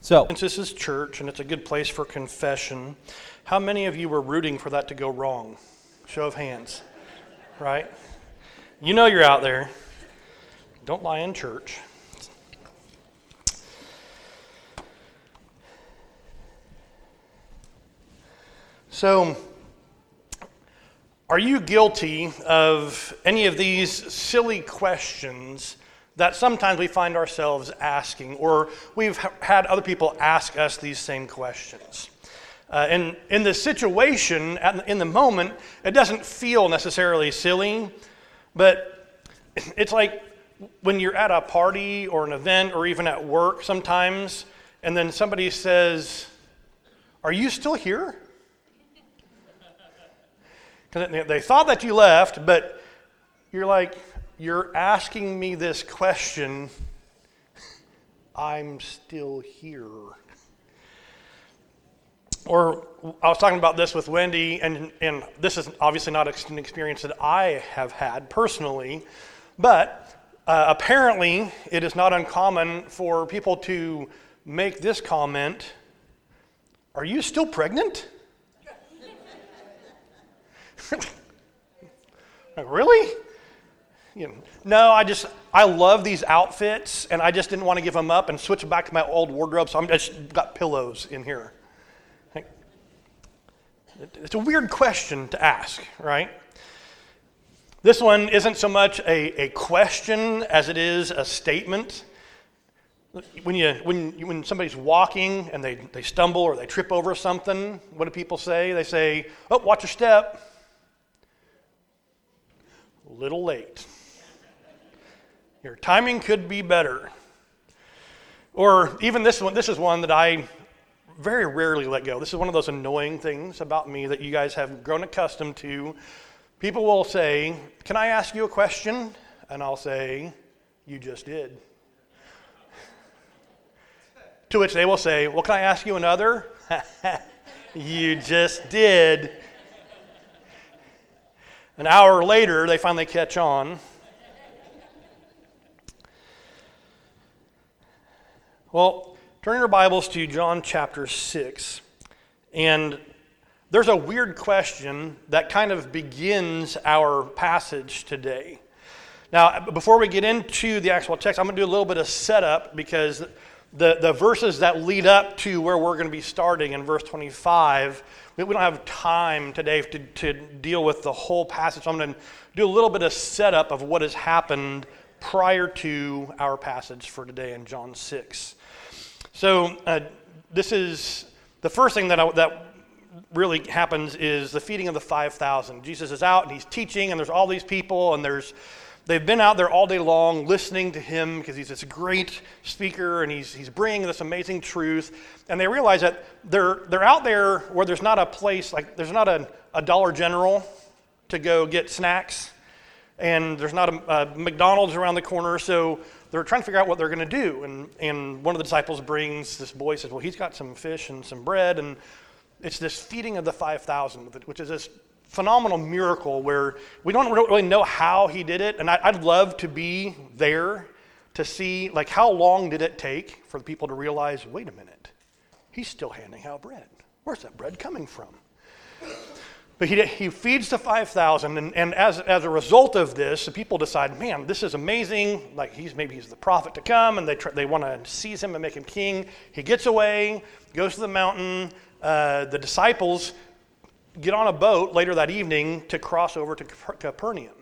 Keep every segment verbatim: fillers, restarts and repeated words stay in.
So, since this is church and it's a good place for confession, how many of you were rooting for that to go wrong? Show of hands, right? You know you're out there. Don't lie in church. So, are you guilty of any of these silly questions that sometimes we find ourselves asking, or we've had other people ask us these same questions? Uh, and in the situation, in the moment, it doesn't feel necessarily silly, but it's like when you're at a party or an event or even at work sometimes, and then somebody says, "Are you still here?" Because they thought that you left, but you're like, "You're asking me this question. I'm still here." Or I was talking about this with Wendy, and, and this is obviously not an experience that I have had personally, but uh, apparently it is not uncommon for people to make this comment: "Are you still pregnant?" Like, really? You know, no, I just, I love these outfits, and I just didn't want to give them up and switch back to my old wardrobe, so I'm just got pillows in here. Like, it's a weird question to ask, right? This one isn't so much a, a question as it is a statement. When you when you, when somebody's walking and they, they stumble or they trip over something, what do people say? They say, "Oh, watch your step." Little late. Your timing could be better. Or even this one, this is one that I very rarely let go. This is one of those annoying things about me that you guys have grown accustomed to. People will say, "Can I ask you a question?" And I'll say, "You just did." To which they will say, "Well, can I ask you another?" You just did. An hour later, they finally catch on. Well, turn your Bibles to John chapter six. And there's a weird question that kind of begins our passage today. Now, before we get into the actual text, I'm going to do a little bit of setup, because the, the verses that lead up to where we're going to be starting in verse twenty-five, we, we don't have time today to, to deal with the whole passage. So I'm going to do a little bit of setup of what has happened prior to our passage for today in John six. So uh, this is the first thing that I, that really happens is the feeding of the five thousand. Jesus is out and he's teaching, and there's all these people, and there's they've been out there all day long listening to him because he's this great speaker, and he's he's bringing this amazing truth. And they realize that they're they're out there where there's not a place, like there's not a, a Dollar General to go get snacks, and there's not a, a McDonald's around the corner. So they're trying to figure out what they're going to do. And and one of the disciples brings this boy, says, "Well, he's got some fish and some bread," and it's this feeding of the five thousand, which is this phenomenal miracle where we don't really know how he did it. And I'd love to be there to see, like, how long did it take for the people to realize, wait a minute, he's still handing out bread. Where's that bread coming from? But he he feeds the five thousand, and, and as as a result of this, the people decide, man, this is amazing. Like, he's maybe he's the prophet to come, and they try, they want to seize him and make him king. He gets away, goes to the mountain. Uh, the disciples get on a boat later that evening to cross over to Capernaum.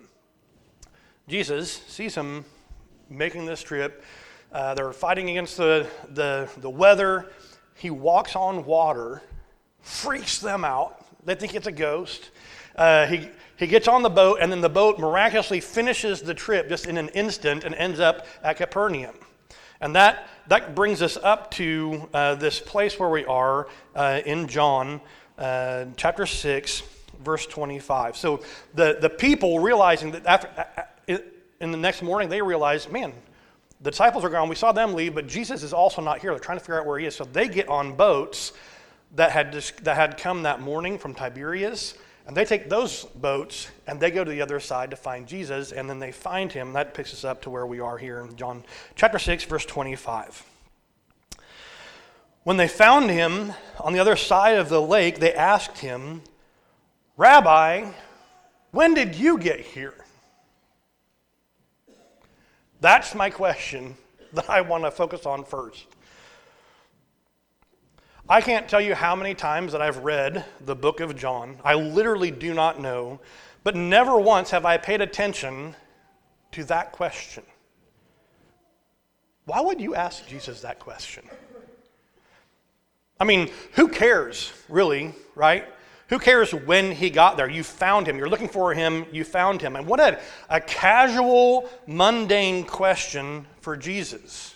Jesus sees him making this trip. Uh, they're fighting against the, the, the weather. He walks on water, freaks them out. They think it's a ghost. Uh, he, he gets on the boat, and then the boat miraculously finishes the trip just in an instant and ends up at Capernaum. And that that brings us up to uh, this place where we are uh, in John uh, chapter six, verse twenty-five. So the, the people realizing that after uh, in the next morning, they realize, man, the disciples are gone. We saw them leave, but Jesus is also not here. They're trying to figure out where he is. So they get on boats that had that had come that morning from Tiberias. And they take those boats and they go to the other side to find Jesus, and then they find him. That picks us up to where we are here in John chapter six, verse twenty-five. When they found him on the other side of the lake, they asked him, "Rabbi, when did you get here?" That's my question that I want to focus on first. I can't tell you how many times that I've read the book of John. I literally do not know, but never once have I paid attention to that question. Why would you ask Jesus that question? I mean, who cares, really, right? Who cares when he got there? You found him. You're looking for him. You found him. And what a, a casual, mundane question for Jesus.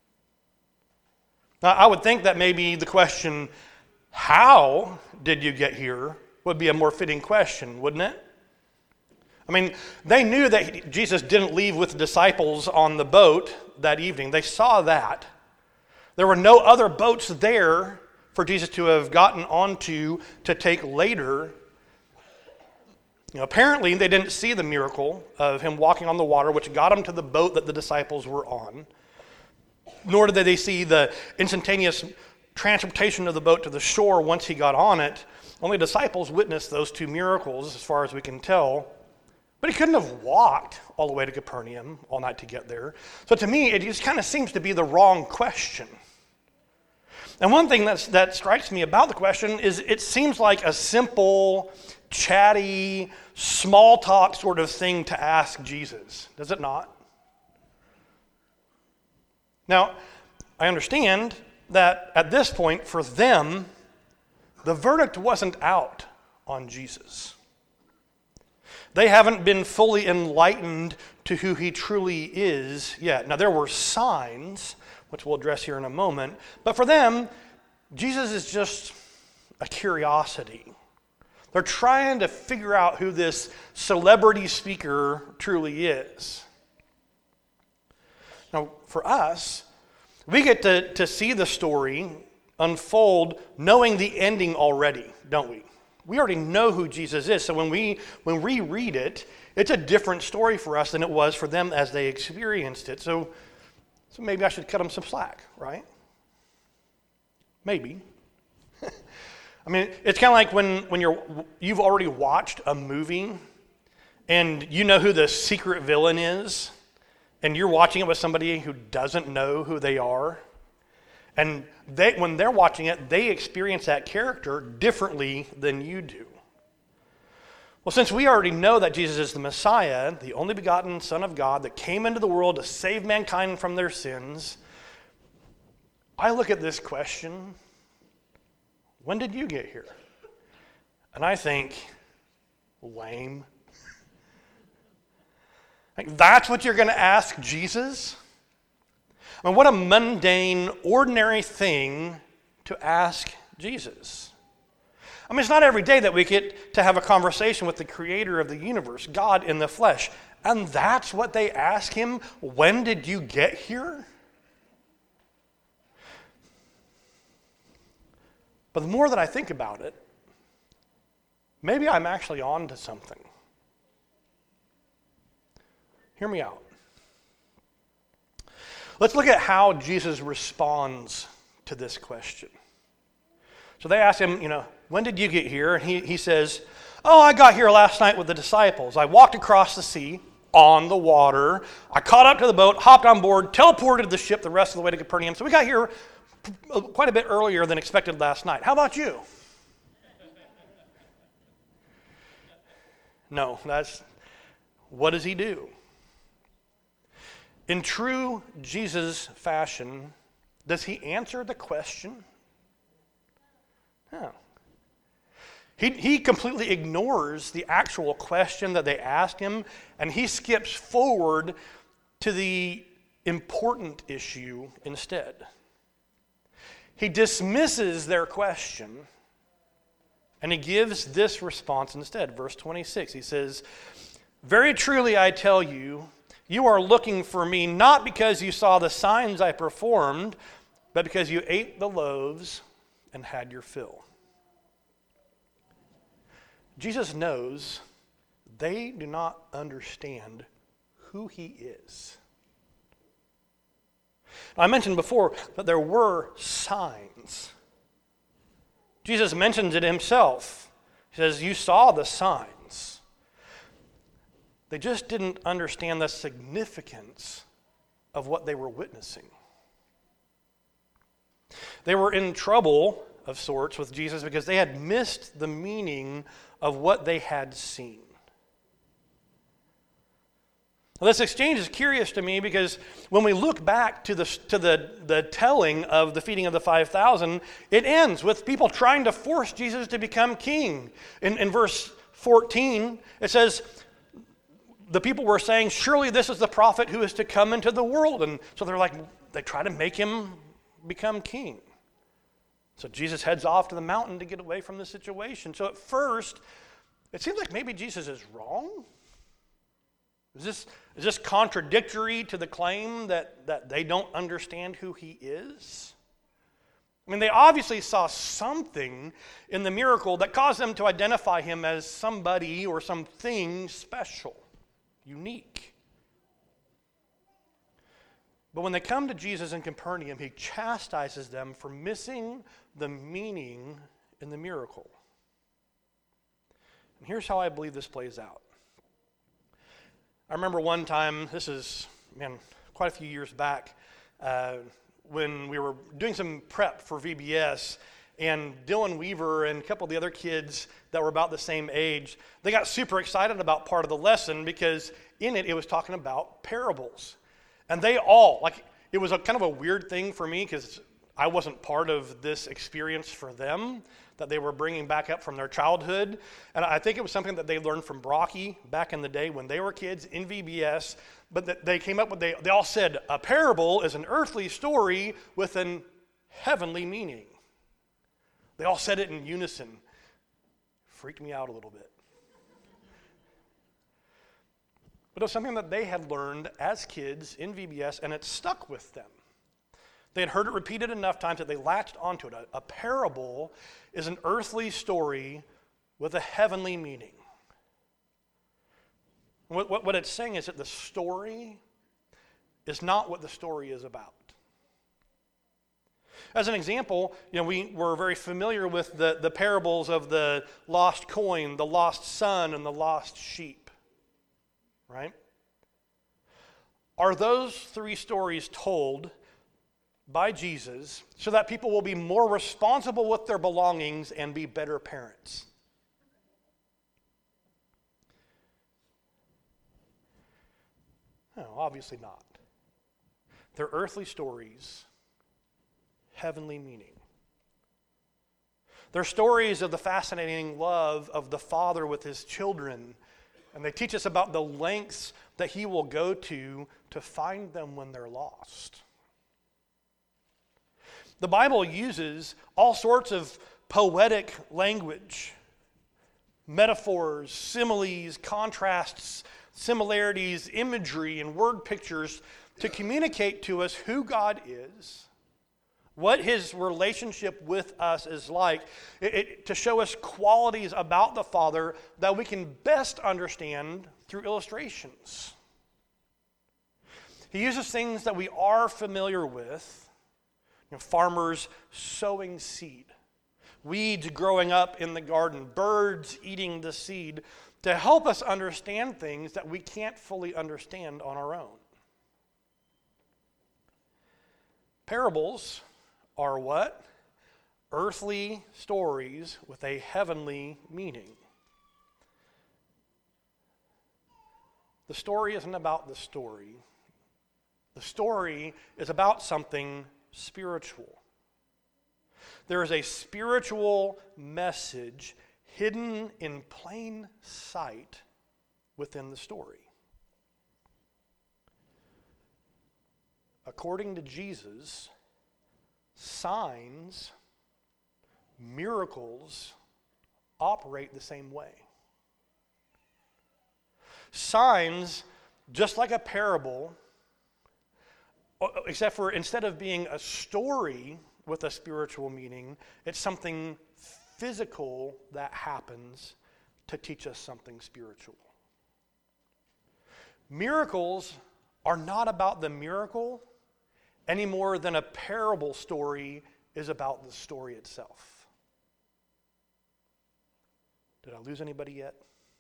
Now, I would think that maybe the question, "How did you get here?" would be a more fitting question, wouldn't it? I mean, they knew that he, Jesus didn't leave with the disciples on the boat that evening. They saw that. There were no other boats there for Jesus to have gotten onto to take later. You know, apparently, they didn't see the miracle of him walking on the water, which got him to the boat that the disciples were on. Nor did they see the instantaneous transportation of the boat to the shore once he got on it. Only disciples witnessed those two miracles, as far as we can tell. But he couldn't have walked all the way to Capernaum all night to get there. So to me, it just kind of seems to be the wrong question. And one thing that's, that strikes me about the question is it seems like a simple, chatty, small talk sort of thing to ask Jesus. Does it not? Now, I understand that at this point, for them, the verdict wasn't out on Jesus. They haven't been fully enlightened to who he truly is yet. Now, there were signs, which we'll address here in a moment, but for them, Jesus is just a curiosity. They're trying to figure out who this celebrity speaker truly is. Now, for us, we get to, to see the story unfold knowing the ending already, don't we? We already know who Jesus is. So when we when we read it, it's a different story for us than it was for them as they experienced it. So, so maybe I should cut them some slack, right? Maybe. I mean, it's kind of like when, when you're, you've already watched a movie and you know who the secret villain is, and you're watching it with somebody who doesn't know who they are. And they, when they're watching it, they experience that character differently than you do. Well, since we already know that Jesus is the Messiah, the only begotten Son of God that came into the world to save mankind from their sins, I look at this question, when did you get here? And I think, lame. Like, that's what you're going to ask Jesus? I mean, what a mundane, ordinary thing to ask Jesus. I mean, it's not every day that we get to have a conversation with the creator of the universe, God in the flesh. And that's what they ask him, when did you get here? But the more that I think about it, maybe I'm actually on to something. Hear me out. Let's look at how Jesus responds to this question. So they ask him, you know, when did you get here? And he, he says, oh, I got here last night with the disciples. I walked across the sea on the water. I caught up to the boat, hopped on board, teleported the ship the rest of the way to Capernaum. So we got here quite a bit earlier than expected last night. How about you? No, that's, what does he do? In true Jesus fashion, does he answer the question? No. He, he completely ignores the actual question that they asked him, and he skips forward to the important issue instead. He dismisses their question, and he gives this response instead. Verse twenty-six, he says, very truly I tell you, you are looking for me not because you saw the signs I performed, but because you ate the loaves and had your fill. Jesus knows they do not understand who he is. I mentioned before that there were signs. Jesus mentions it himself. He says, you saw the signs. They just didn't understand the significance of what they were witnessing. They were in trouble of sorts with Jesus because they had missed the meaning of what they had seen. Well, this exchange is curious to me because when we look back to the to the, the telling of the feeding of the five thousand, it ends with people trying to force Jesus to become king. In, in verse fourteen, it says, the people were saying, surely this is the prophet who is to come into the world. And so they're like, they try to make him become king. So Jesus heads off to the mountain to get away from the situation. So at first, it seems like maybe Jesus is wrong. Is this, is this contradictory to the claim that, that they don't understand who he is? I mean, they obviously saw something in the miracle that caused them to identify him as somebody or something special, unique. But when they come to Jesus in Capernaum, he chastises them for missing the meaning in the miracle. And here's how I believe this plays out. I remember one time, this is, man, quite a few years back, uh, when we were doing some prep for V B S, and Dylan Weaver and a couple of the other kids that were about the same age, they got super excited about part of the lesson because in it, it was talking about parables. And they all, like, it was a kind of a weird thing for me because I wasn't part of this experience for them that they were bringing back up from their childhood. And I think it was something that they learned from Brocky back in the day when they were kids in V B S. But that they came up with, they, they all said, a parable is an earthly story with an heavenly meaning. They all said it in unison. Freaked me out a little bit. But it was something that they had learned as kids in V B S, and it stuck with them. They had heard it repeated enough times that they latched onto it. A, a parable is an earthly story with a heavenly meaning. What, what, what it's saying is that the story is not what the story is about. As an example, you know, we were very familiar with the, the parables of the lost coin, the lost son, and the lost sheep. Right? Are those three stories told by Jesus so that people will be more responsible with their belongings and be better parents? No, obviously not. They're earthly stories, heavenly meaning. They're stories of the fascinating love of the Father with his children, and they teach us about the lengths that he will go to to find them when they're lost. The Bible uses all sorts of poetic language, metaphors, similes, contrasts, similarities, imagery, and word pictures to communicate to us who God is, what his relationship with us is like, it, it, to show us qualities about the Father that we can best understand through illustrations. He uses things that we are familiar with, you know, farmers sowing seed, weeds growing up in the garden, birds eating the seed, to help us understand things that we can't fully understand on our own. Parables are what? Earthly stories with a heavenly meaning. The story isn't about the story. The story is about something spiritual. There is a spiritual message hidden in plain sight within the story. According to Jesus, signs, miracles operate the same way. Signs, just like a parable, except for instead of being a story with a spiritual meaning, it's something physical that happens to teach us something spiritual. Miracles are not about the miracle, any more than a parable story is about the story itself. Did I lose anybody yet?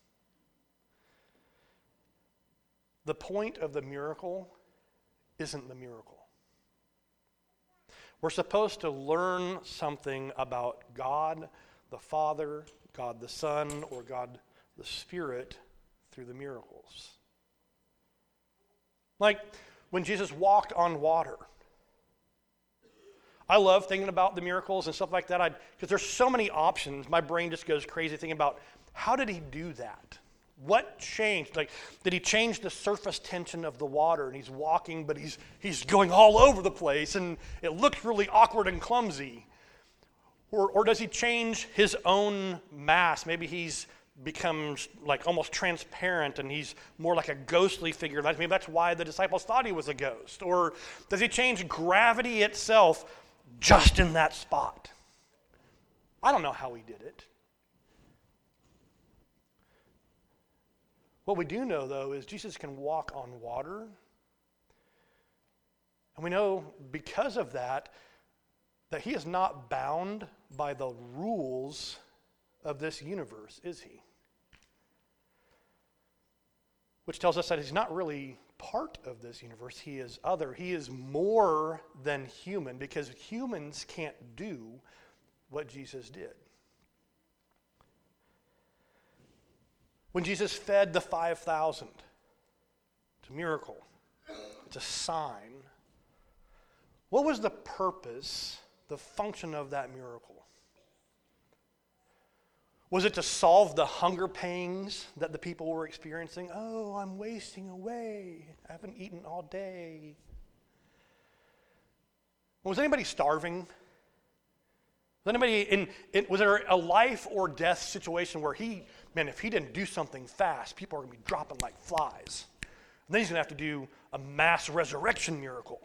The point of the miracle isn't the miracle. We're supposed to learn something about God the Father, God the Son, or God the Spirit through the miracles. Like when Jesus walked on water. I love thinking about the miracles and stuff like that because there's so many options. My brain just goes crazy thinking about how did he do that? What changed? Like, did he change the surface tension of the water and he's walking, but he's he's going all over the place and it looks really awkward and clumsy? Or, or does he change his own mass? Maybe he's becomes like almost transparent and he's more like a ghostly figure. Maybe that's why the disciples thought he was a ghost. Or does he change gravity itself just in that spot? I don't know how he did it. What we do know, though, is Jesus can walk on water. And we know because of that, that he is not bound by the rules of this universe, is he? Which tells us that he's not really part of this universe. He is other. He is more than human because humans can't do what Jesus did. When Jesus fed the five thousand, it's a miracle. It's a sign. What was the purpose, the function of that miracle? Was it to solve the hunger pangs that the people were experiencing? Oh, I'm wasting away. I haven't eaten all day. Was anybody starving? Was anybody in, in was there a life or death situation where he, man, if he didn't do something fast, people are going to be dropping like flies. And then he's going to have to do a mass resurrection miracle.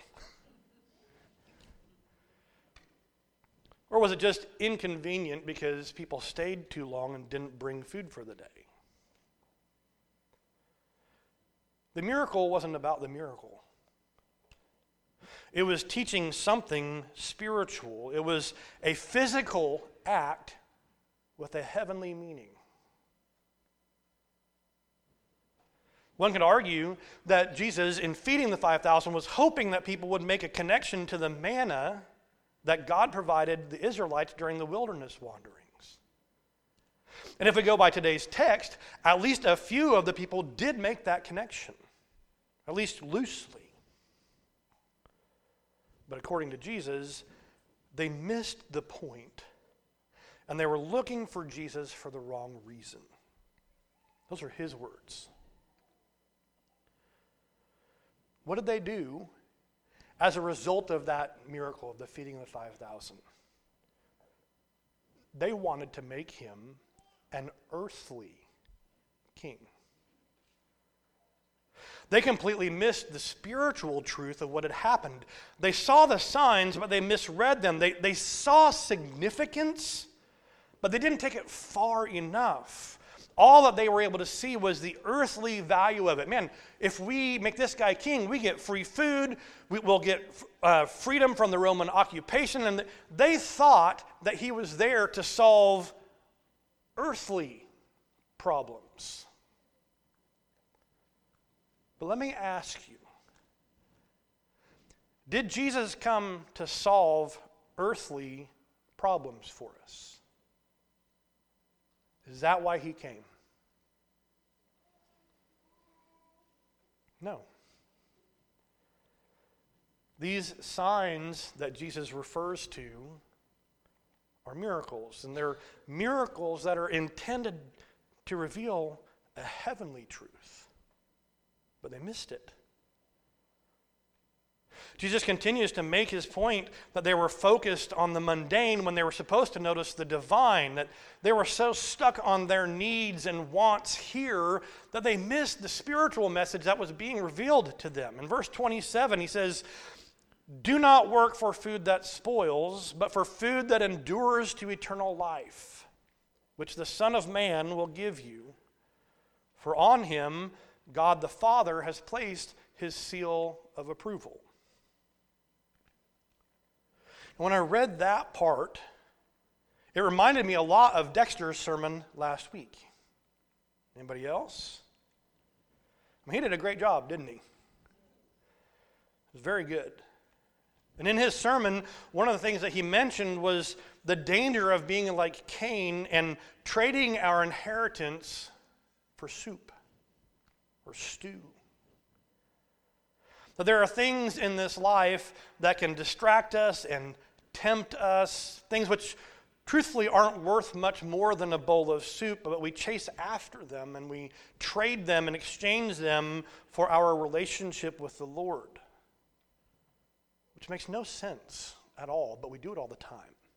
Or was it just inconvenient because people stayed too long and didn't bring food for the day? The miracle wasn't about the miracle. It was teaching something spiritual. It was a physical act with a heavenly meaning. One could argue that Jesus, in feeding the five thousand, was hoping that people would make a connection to the manna that God provided the Israelites during the wilderness wanderings. And if we go by today's text, at least a few of the people did make that connection, at least loosely. But according to Jesus, they missed the point, and they were looking for Jesus for the wrong reason. Those are his words. What did they do as a result of that miracle of the feeding of the five thousand? They wanted to make him an earthly king. They completely missed the spiritual truth of what had happened. They saw the signs, but they misread them. They, they saw significance, but they didn't take it far enough. All that they were able to see was the earthly value of it. Man, if we make this guy king, we get free food, we, we'll get uh, freedom from the Roman occupation. And they thought that he was there to solve earthly problems. But let me ask you, did Jesus come to solve earthly problems for us? Is that why he came? No. These signs that Jesus refers to are miracles, and they're miracles that are intended to reveal a heavenly truth. But they missed it. Jesus continues to make his point that they were focused on the mundane when they were supposed to notice the divine, that they were so stuck on their needs and wants here that they missed the spiritual message that was being revealed to them. In verse twenty-seven, he says, "Do not work for food that spoils, but for food that endures to eternal life, which the Son of Man will give you. For on him God the Father has placed his seal of approval." And when I read that part, it reminded me a lot of Dexter's sermon last week. Anybody else? I mean, he did a great job, didn't he? It was very good. And in his sermon, one of the things that he mentioned was the danger of being like Cain and trading our inheritance for soup or stew. That there are things in this life that can distract us and tempt us, things which truthfully aren't worth much more than a bowl of soup, but we chase after them and we trade them and exchange them for our relationship with the Lord. Which makes no sense at all, but we do it all the time.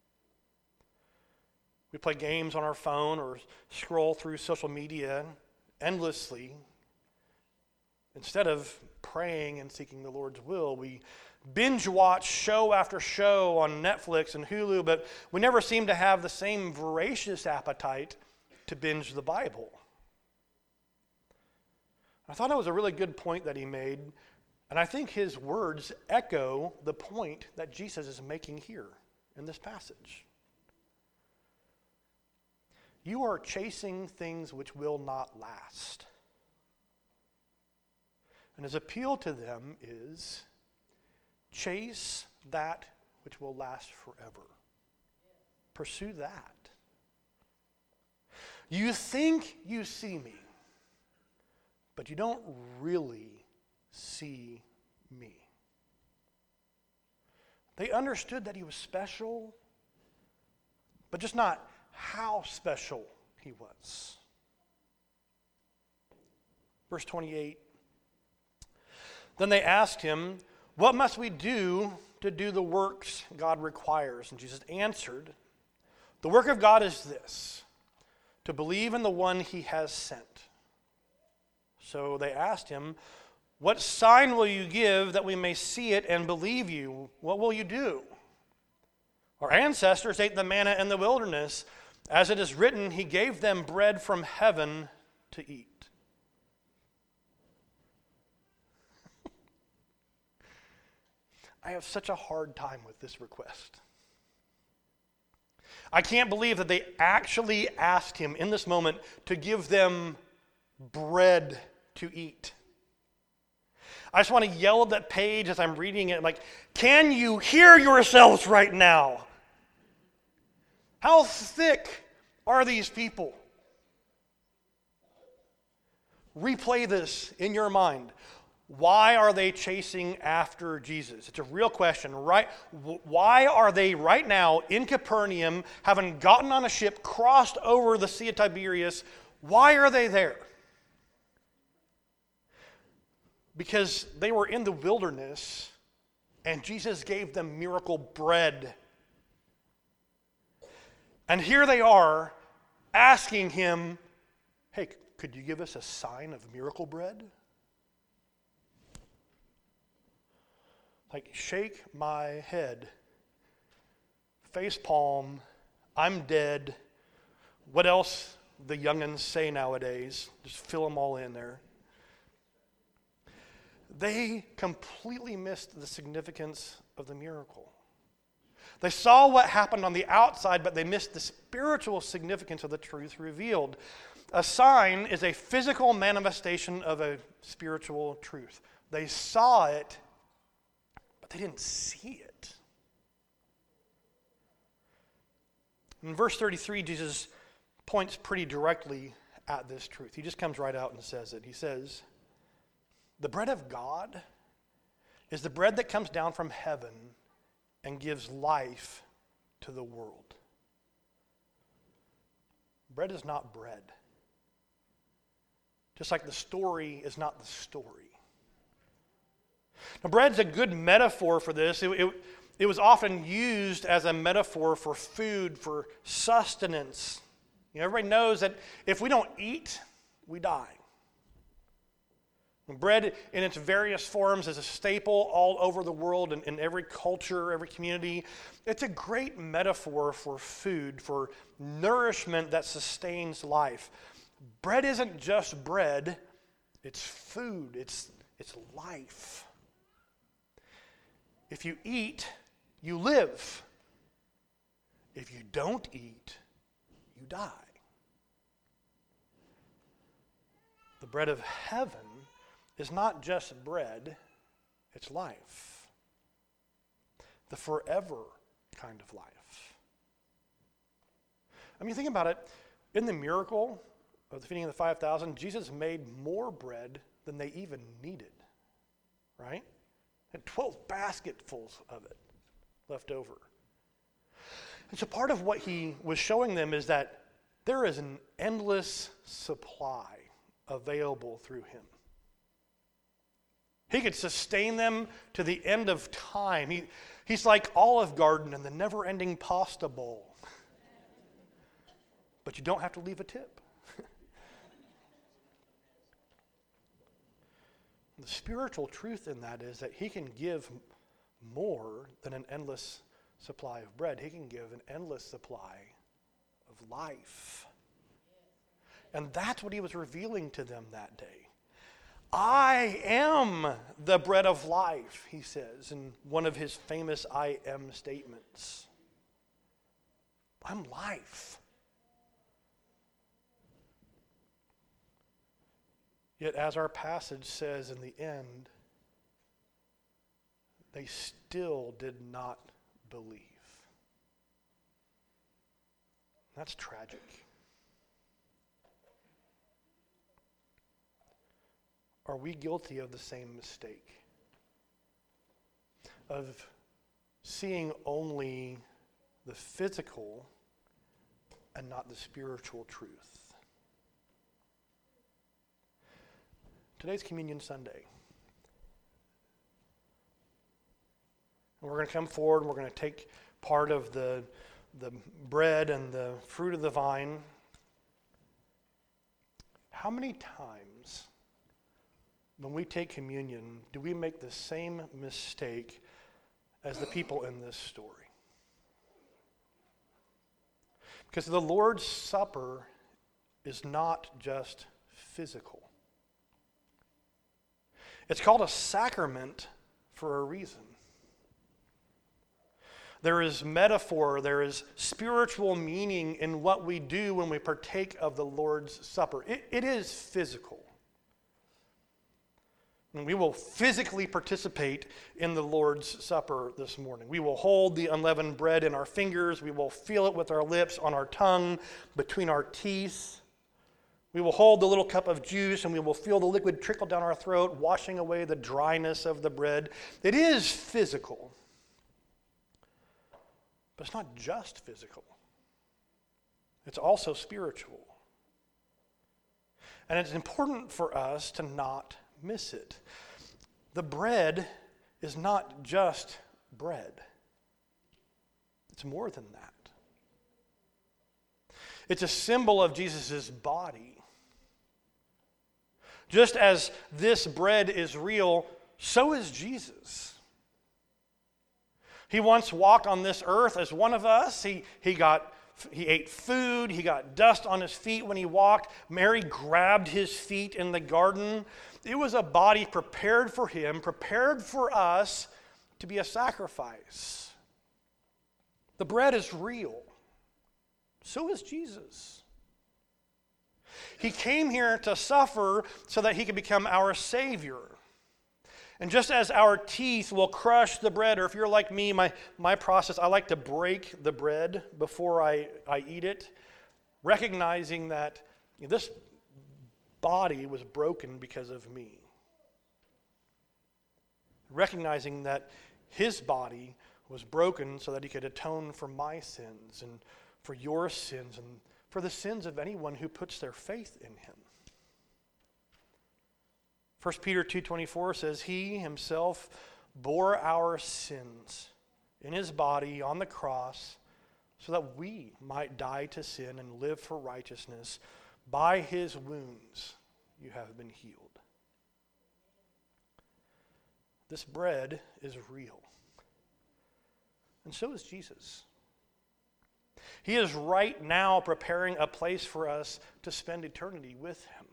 We play games on our phone or scroll through social media endlessly. Instead of praying and seeking the Lord's will, we binge watch show after show on Netflix and Hulu, but we never seem to have the same voracious appetite to binge the Bible. I thought it was a really good point that he made. And I think his words echo the point that Jesus is making here in this passage. You are chasing things which will not last. And his appeal to them is, chase that which will last forever. Pursue that. You think you see me, but you don't really see me. They understood that he was special, but just not how special he was. Verse twenty-eight. Then they asked him, "What must we do to do the works God requires?" And Jesus answered, "The work of God is this, to believe in the one he has sent." So they asked him, "What sign will you give that we may see it and believe you? What will you do? Our ancestors ate the manna in the wilderness. As it is written, he gave them bread from heaven to eat." I have such a hard time with this request. I can't believe that they actually asked him in this moment to give them bread to eat. I just want to yell at that page as I'm reading it, like, can you hear yourselves right now? How thick are these people? Replay this in your mind. Why are they chasing after Jesus? It's a real question, right? Why are they right now in Capernaum, having gotten on a ship, crossed over the Sea of Tiberias? Why are they there? Because they were in the wilderness and Jesus gave them miracle bread. And here they are asking him, "Hey, could you give us a sign of miracle bread?" Like, shake my head, face palm, I'm dead. What else the youngins say nowadays? Just fill them all in there. They completely missed the significance of the miracle. They saw what happened on the outside, but they missed the spiritual significance of the truth revealed. A sign is a physical manifestation of a spiritual truth. They saw it, but they didn't see it. In verse thirty-three, Jesus points pretty directly at this truth. He just comes right out and says it. He says, "The bread of God is the bread that comes down from heaven and gives life to the world." Bread is not bread. Just like the story is not the story. Now, bread's a good metaphor for this. It, it, it was often used as a metaphor for food, for sustenance. You know, everybody knows that if we don't eat, we die. Bread in its various forms is a staple all over the world and in every culture, every community. It's a great metaphor for food, for nourishment that sustains life. Bread isn't just bread, it's food, it's, it's life. If you eat, you live. if you don't eat, you die. The bread of heaven is not just bread, it's life. The forever kind of life. I mean, think about it. In the miracle of the feeding of the five thousand, Jesus made more bread than they even needed, right? Had twelve basketfuls of it left over. And so part of what he was showing them is that there is an endless supply available through him. He could sustain them to the end of time. He, he's like Olive Garden and the never-ending pasta bowl. But you don't have to leave a tip. The spiritual truth in that is that he can give more than an endless supply of bread. He can give an endless supply of life. And that's what he was revealing to them that day. I am the bread of life, he says in one of his famous I am statements. I'm life. Yet as our passage says in the end, they still did not believe. That's tragic. Are we guilty of the same mistake? Of seeing only the physical and not the spiritual truth? Today's Communion Sunday. And we're going to come forward and we're going to take part of the, the bread and the fruit of the vine. How many times when we take communion do we make the same mistake as the people in this story? Because the Lord's Supper is not just physical. It's called a sacrament for a reason. There is metaphor, there is spiritual meaning in what we do when we partake of the Lord's Supper. It, it is physical. And we will physically participate in the Lord's Supper this morning. We will hold the unleavened bread in our fingers. We will feel it with our lips, on our tongue, between our teeth. We will hold the little cup of juice and we will feel the liquid trickle down our throat, washing away the dryness of the bread. It is physical. But it's not just physical. It's also spiritual. And it's important for us to not miss it. The bread is not just bread. It's more than that. It's a symbol of Jesus' body. Just as this bread is real, so is Jesus. He once walked on this earth as one of us. He, he got He ate food. He got dust on his feet when he walked. Mary grabbed his feet in the garden. It was a body prepared for him, prepared for us to be a sacrifice. The bread is real. So is Jesus. He came here to suffer so that he could become our Savior. And just as our teeth will crush the bread, or if you're like me, my, my process, I like to break the bread before I, I eat it, recognizing that you know, this body was broken because of me. Recognizing that his body was broken so that he could atone for my sins and for your sins and for the sins of anyone who puts their faith in him. First Peter two twenty-four says, He himself bore our sins in his body on the cross so that we might die to sin and live for righteousness. By his wounds you have been healed. This bread is real. And so is Jesus. He is right now preparing a place for us to spend eternity with him.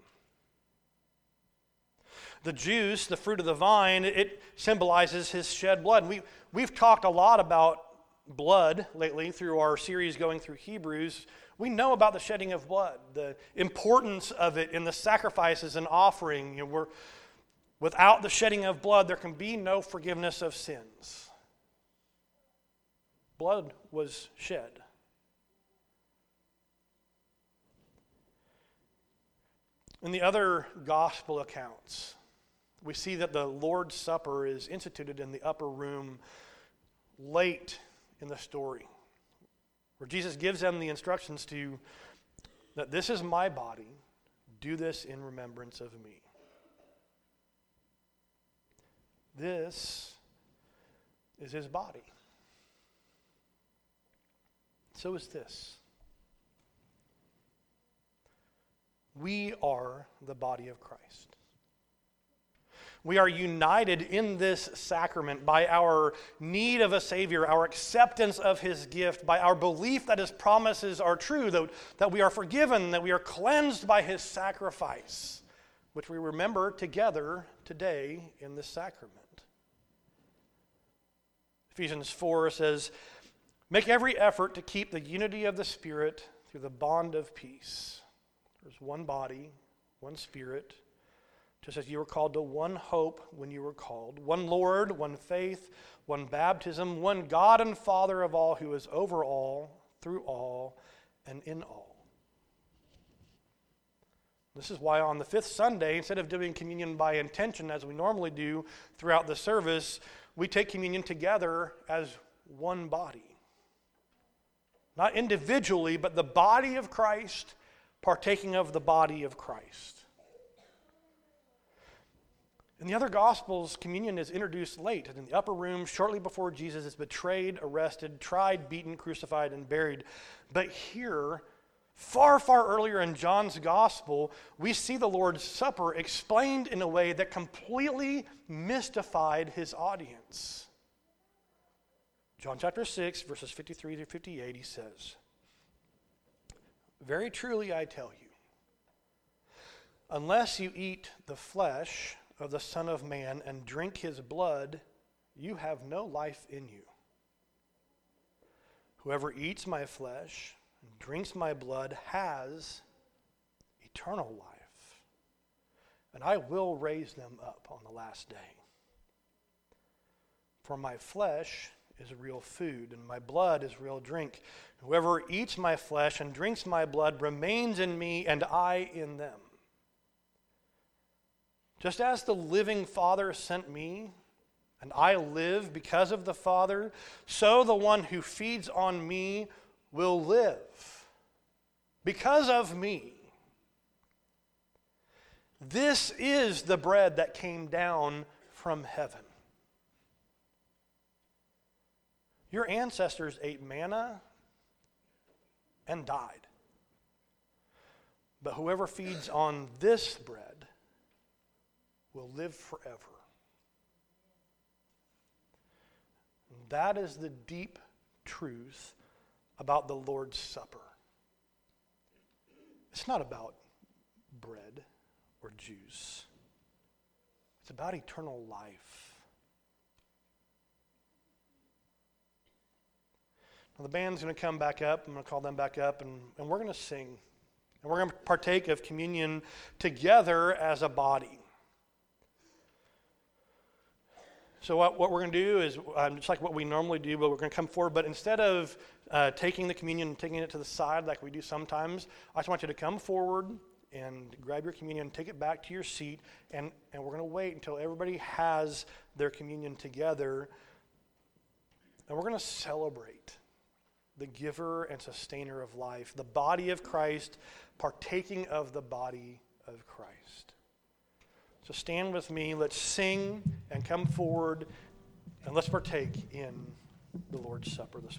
The juice, the fruit of the vine, it symbolizes his shed blood. We, we've talked a lot about blood lately through our series going through Hebrews, we know about the shedding of blood, the importance of it in the sacrifices and offering. You know, we're, without the shedding of blood, there can be no forgiveness of sins. Blood was shed. In the other gospel accounts, we see that the Lord's Supper is instituted in the upper room late in the story, where Jesus gives them the instructions to, that this is my body, do this in remembrance of me. This is his body. So is this. We are the body of Christ. We are united in this sacrament by our need of a Savior, our acceptance of his gift, by our belief that his promises are true, that, that we are forgiven, that we are cleansed by his sacrifice, which we remember together today in this sacrament. Ephesians four says, "Make every effort to keep the unity of the Spirit through the bond of peace." There's one body, one Spirit, just as you were called to one hope when you were called, one Lord, one faith, one baptism, one God and Father of all, who is over all, through all, and in all. This is why on the fifth Sunday, instead of doing communion by intention as we normally do throughout the service, we take communion together as one body. Not individually, but the body of Christ partaking of the body of Christ. In the other Gospels, communion is introduced late, in the upper room, shortly before Jesus is betrayed, arrested, tried, beaten, crucified, and buried. But here, far, far earlier in John's Gospel, we see the Lord's Supper explained in a way that completely mystified his audience. John chapter six, verses fifty-three to fifty-eight, he says, "Very truly I tell you, unless you eat the flesh of the Son of Man and drink his blood, you have no life in you. Whoever eats my flesh and drinks my blood has eternal life, and I will raise them up on the last day. For my flesh is real food, and my blood is real drink. Whoever eats my flesh and drinks my blood remains in me, and I in them. Just as the living Father sent me, and I live because of the Father, so the one who feeds on me will live because of me. This is the bread that came down from heaven. Your ancestors ate manna and died. But whoever feeds on this bread will live forever." And that is the deep truth about the Lord's Supper. It's not about bread or juice. It's about eternal life. Now the band's going to come back up. I'm going to call them back up, and, and we're going to sing. And we're going to partake of communion together as a body. So what, what we're going to do is, um, just like what we normally do, but we're going to come forward. But instead of uh, taking the communion and taking it to the side like we do sometimes, I just want you to come forward and grab your communion, take it back to your seat, and, and we're going to wait until everybody has their communion together. And we're going to celebrate the giver and sustainer of life, the body of Christ, partaking of the body of Christ. So stand with me, let's sing and come forward, and let's partake in the Lord's Supper this morning.